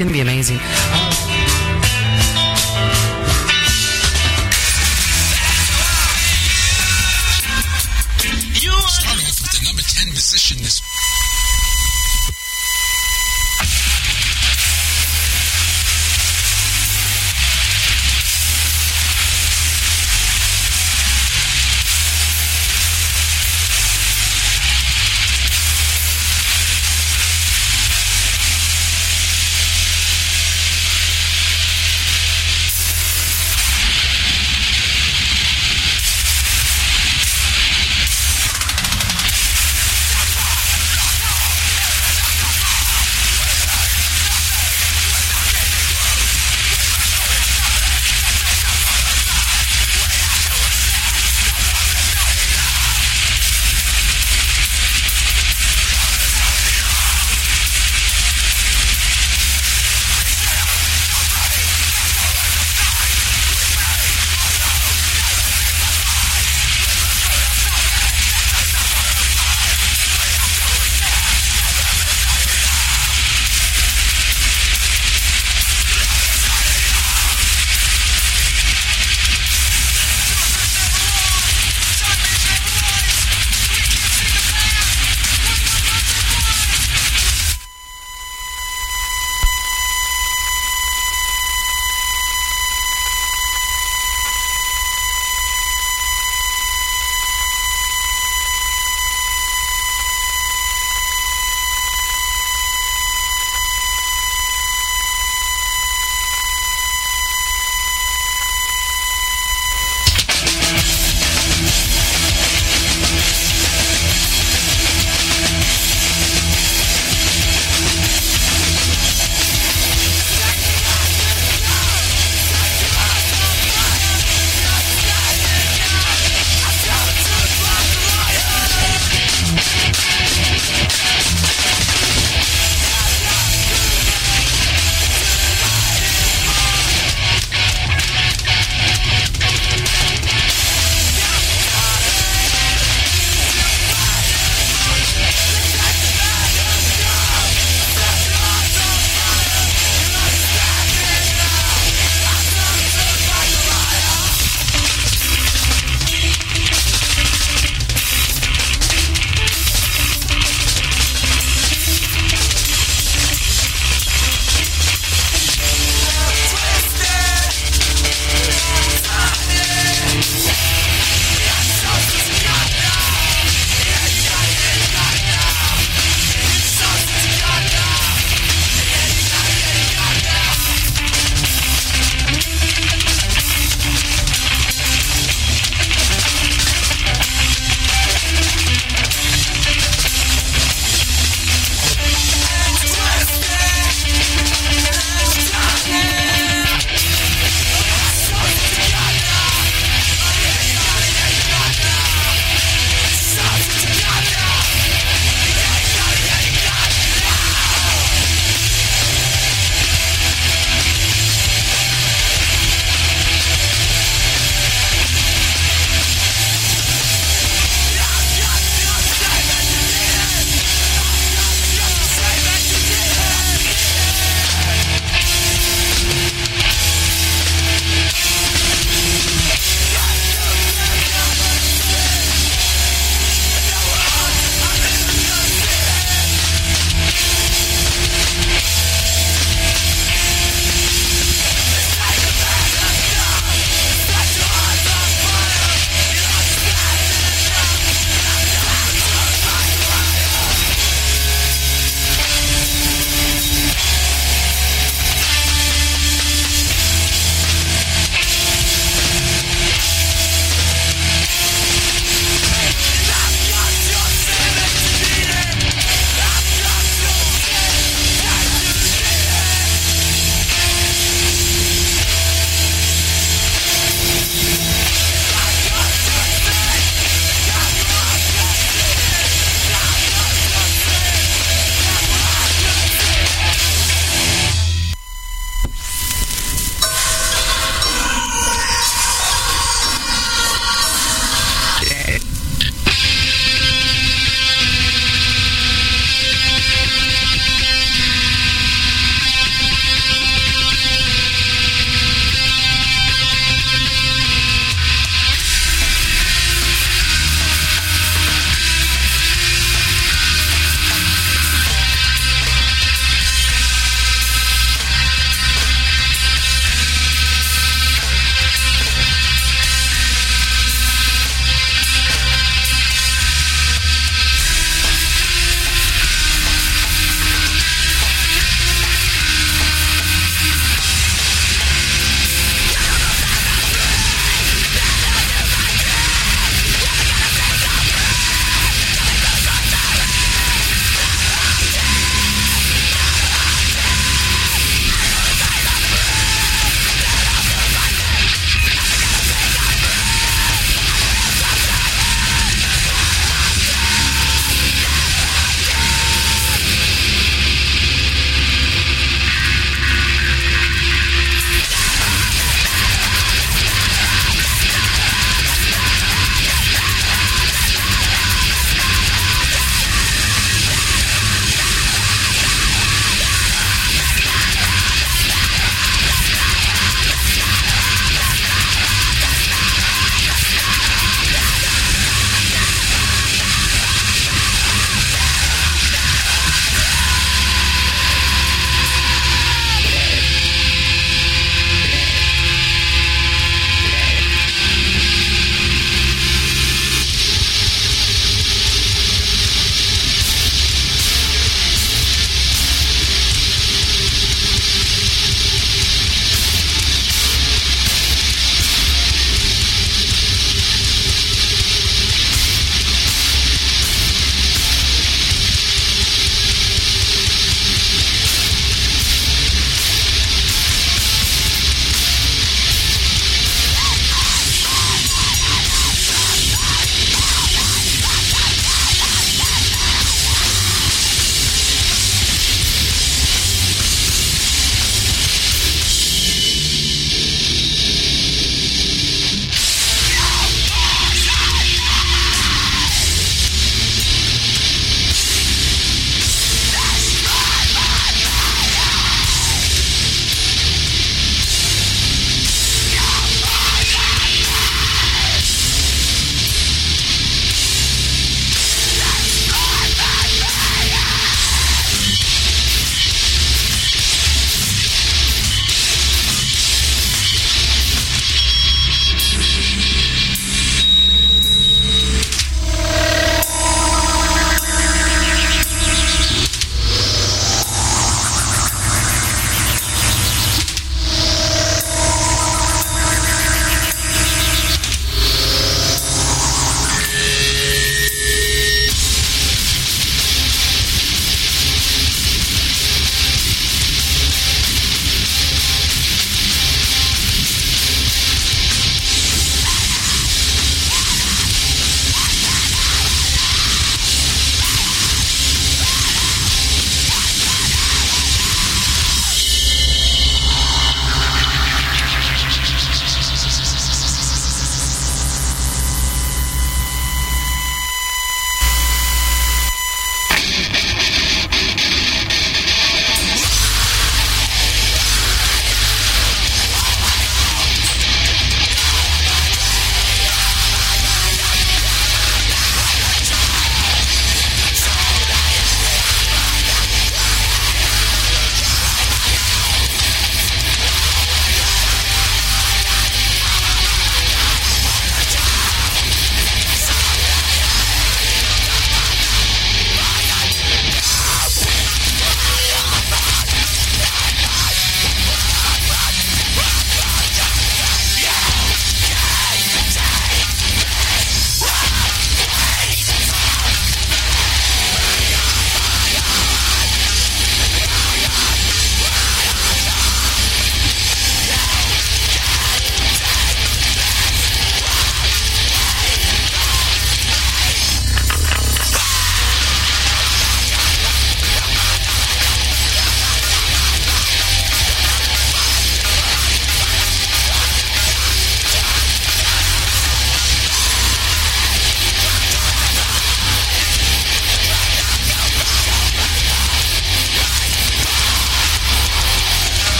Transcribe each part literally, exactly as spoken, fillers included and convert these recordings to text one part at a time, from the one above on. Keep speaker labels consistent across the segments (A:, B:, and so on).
A: going to be amazing.
B: Start off with the number ten position this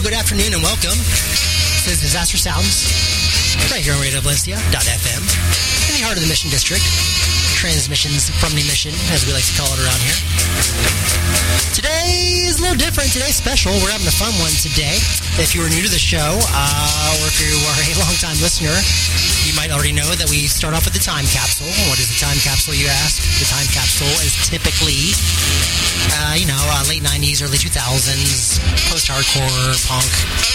A: good afternoon, and welcome. This is Disaster Sounds, right here on radio valencia dot f m, in the heart of the Mission District. Transmissions from the Mission, as we like to call it around here. Today is a little different. Today's special. We're having a fun one today. If you are new to the show, uh, or if you are a long-time listener, you might already know that we start off with the time capsule. What is the time capsule, you ask? The time capsule is typically, uh, you know, uh, late nineties, early two thousands, post-hardcore, punk,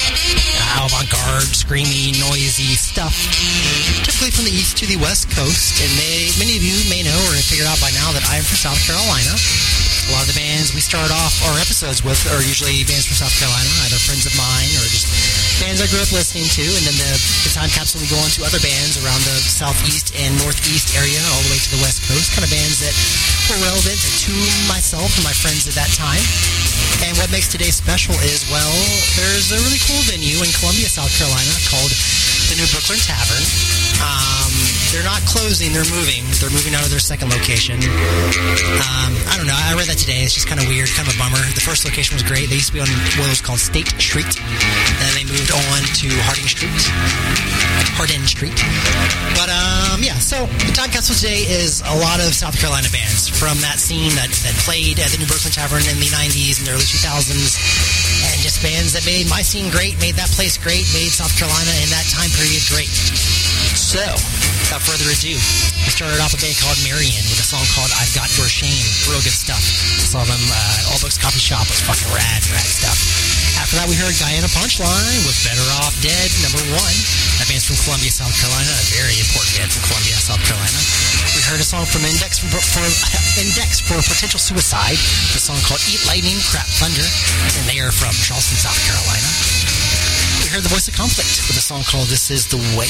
A: uh, avant-garde, screamy, noisy stuff. Typically from the east to the west coast. And may, many of you may know or have figured out by now that I am from South Carolina. A lot of the bands we start off our episodes with are usually bands from South Carolina, either friends of mine or just bands I grew up listening to. And then the, the time capsule, we go into other bands around the southeast and northeast area, all the way to the west coast, kind of bands that were relevant to myself and my friends at that time. And what makes today special is, well, there's a really cool venue in Columbia, South Carolina called the New Brooklyn Tavern. Um, they're not closing, they're moving. They're moving out of their second location. Um, I don't know, I read that today. It's just kind of weird, kind of a bummer. The first location was great. They used to be on what was called State Street. And then they moved on to Harding Street. Hardin Street. But, um, yeah, so the time capsule today is a lot of South Carolina bands from that scene that, that played at the New Brooklyn Tavern in the nineties and the early two thousands. And just bands that made my scene great, made that place great, made South Carolina in that time period great. So, without further ado, we started off a band called Marion with a song called I've Got Your Shame. Real good stuff. Saw them uh, at All Books Coffee Shop. It was fucking rad, rad stuff. After that, we heard Guyana Punchline with Better Off Dead, number one. That band's from Columbia, South Carolina. A very important band from Columbia, South Carolina. We heard a song from Index for, for Index for Potential Suicide. A song called Eat Lightning, Crap Thunder. And they are from Charleston, South Carolina. We heard The Voice of Conflict with a song called This Is the Way.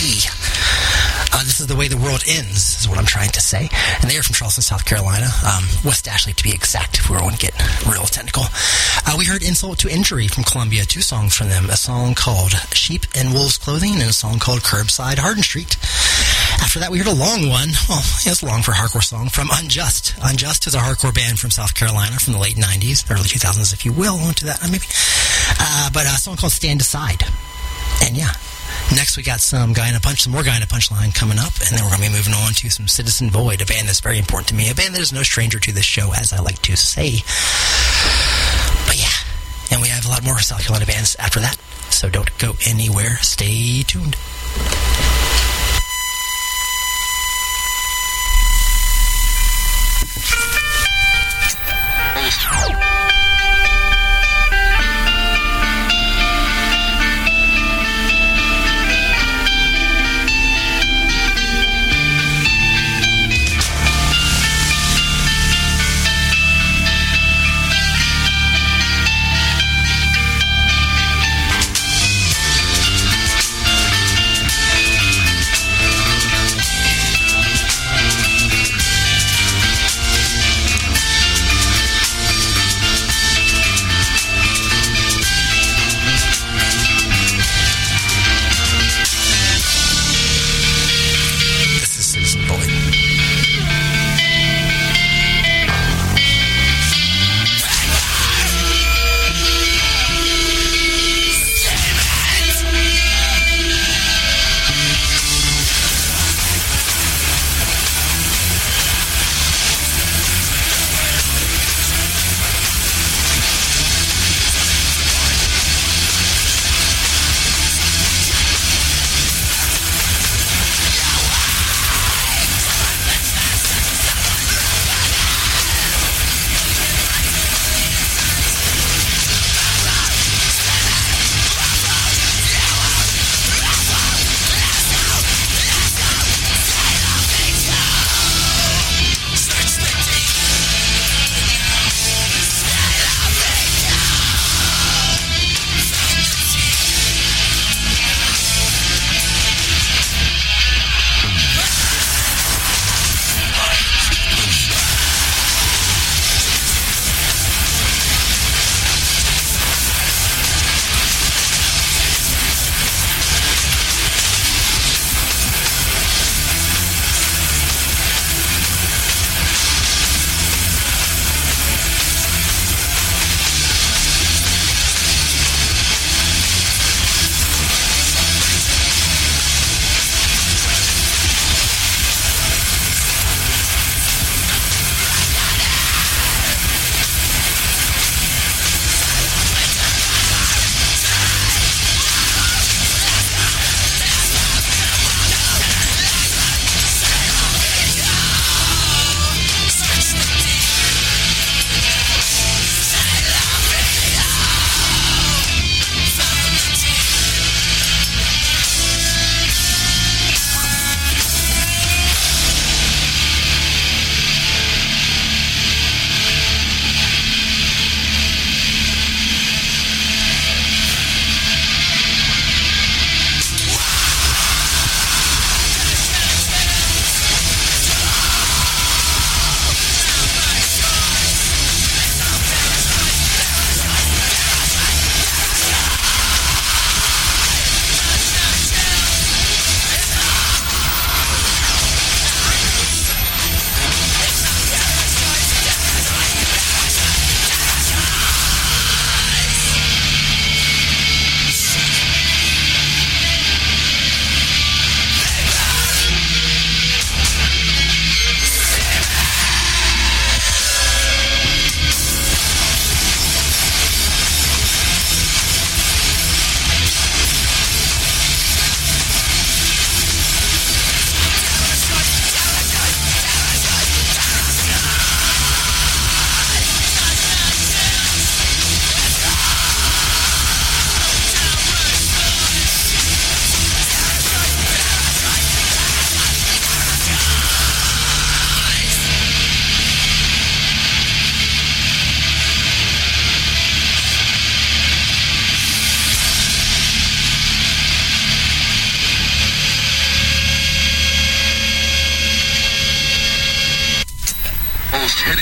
A: Uh, this is the way the world ends, is what I'm trying to say. And they are from Charleston, South Carolina. Um, West Ashley, to be exact, if we want to get real technical. Uh, we heard Insult to Injury from Columbia. Two songs from them. A song called Sheep and Wolves Clothing and a song called Curbside Hardin Street. After that, we heard a long one. Well, yeah, it's long for a hardcore song. From Unjust. Unjust is a hardcore band from South Carolina from the late nineties, early two thousands, if you will. Into that, maybe. Uh, but a song called Stand Aside. And yeah. Next, we got some Guyana Punch, some more Guyana Punchline coming up, and then we're going to be moving on to some Citizen Void, a band that's very important to me, a band that is no stranger to this show, as I like to say. But yeah, and we have a lot more South Carolina bands after that, so don't go anywhere. Stay tuned.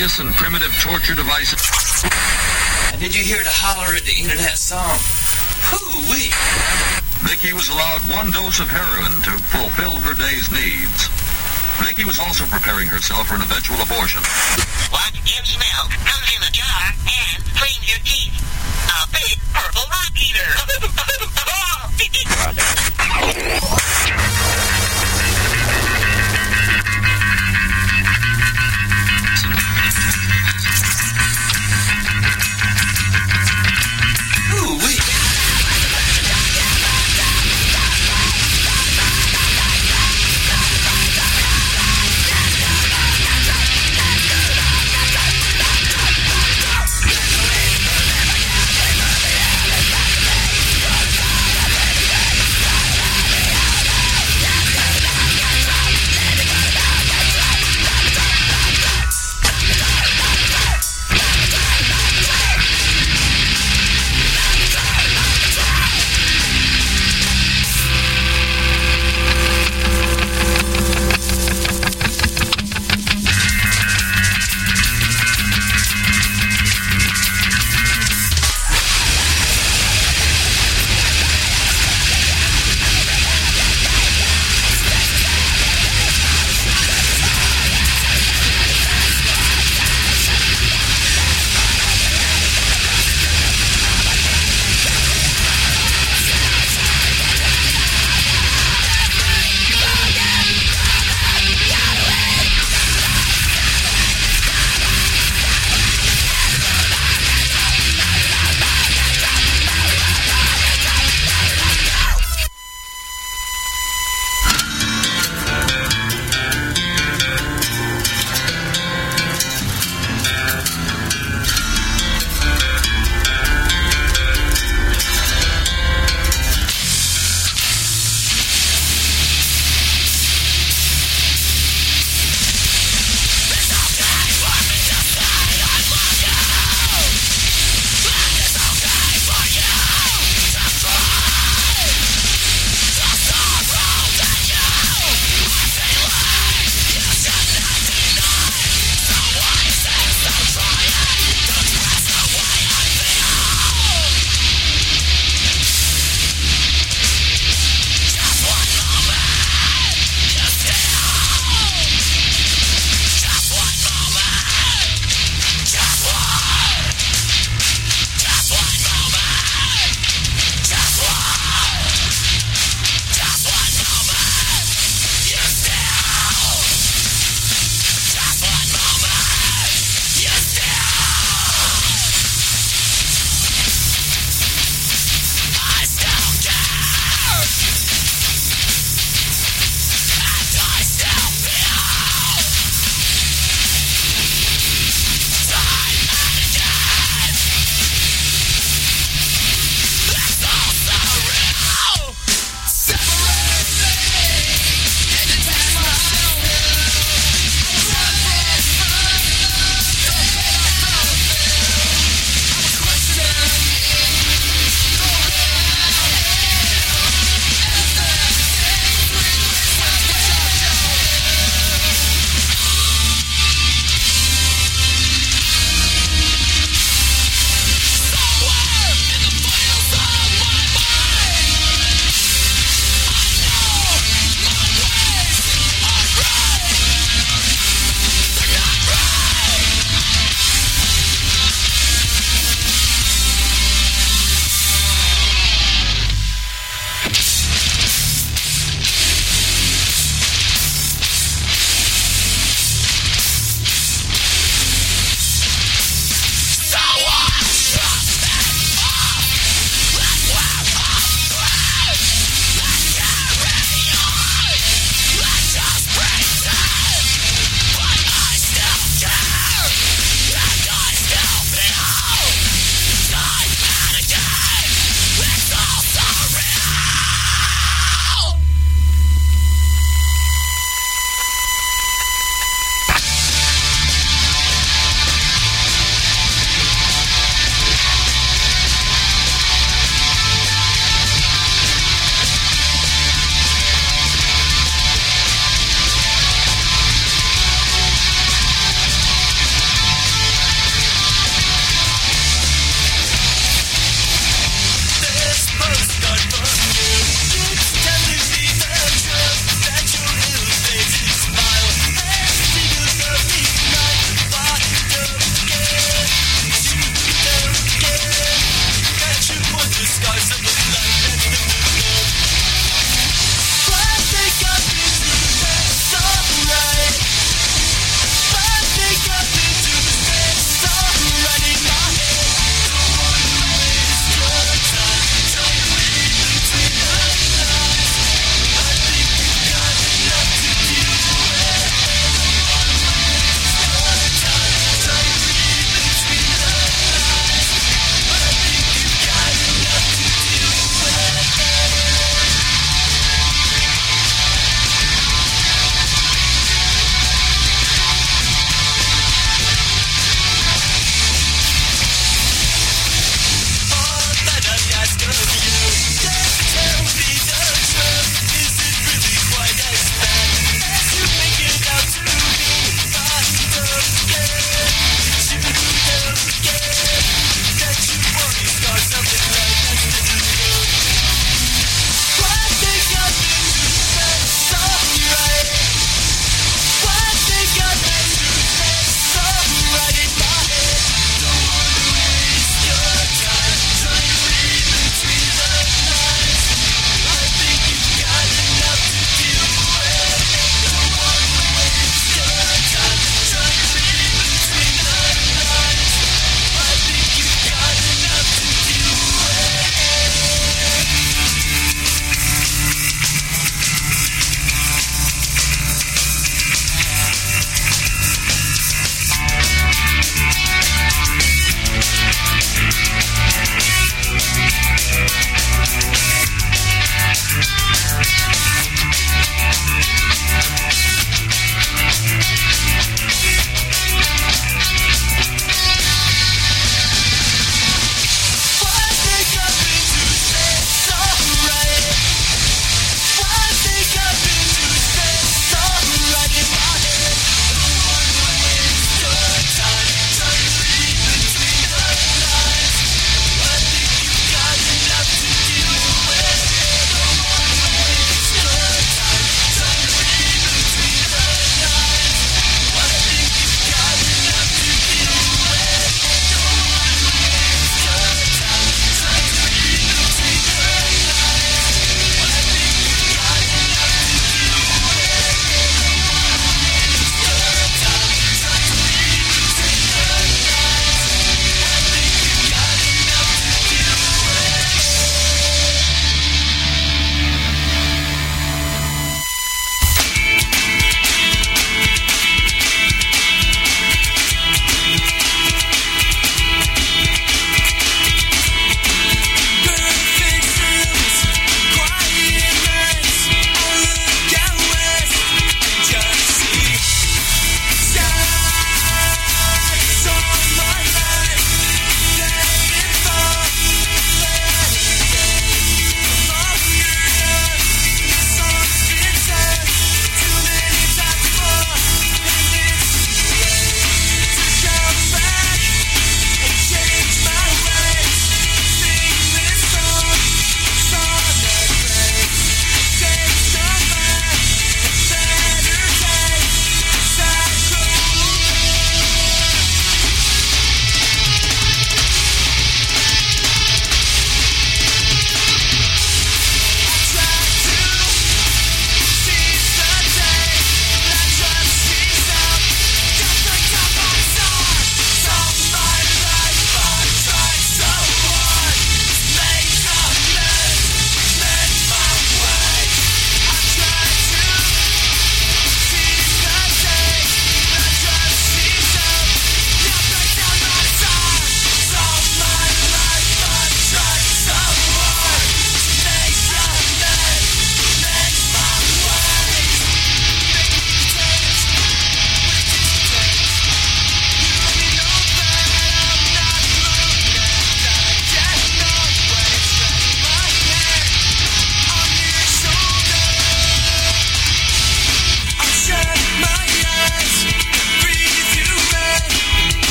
C: insidious and primitive torture devices.
D: And did you hear the holler at the end of that song? Hoo-wee!
C: Vicky was allowed one dose of heroin to fulfill her day's needs. Vicky was also preparing herself for an eventual abortion.
E: What you smell comes in a jar and cleans your teeth. A big purple rock eater.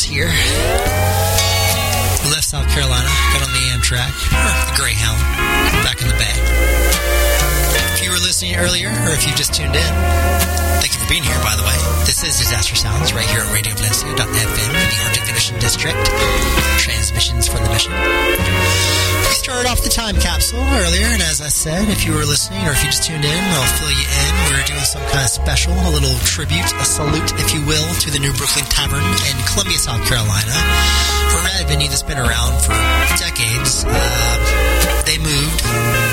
A: here. Left South Carolina, got on the Amtrak, or the Greyhound, back in the Bay. If you were listening earlier, or if you just tuned in, thank you for being here, by the way. This is Disaster Sounds, right here at radio valencia dot f m in the Arctic Mission District. Transmissions from the mission. We started off the time capsule earlier, and as I said, if you were listening, or if you just tuned in, I'll fill you in. We were doing some kind of special, a little tribute, a salute, if you will, to the New Brooklyn Tavern in Columbia, South Carolina. A rad venue that's been around for decades. Uh, they moved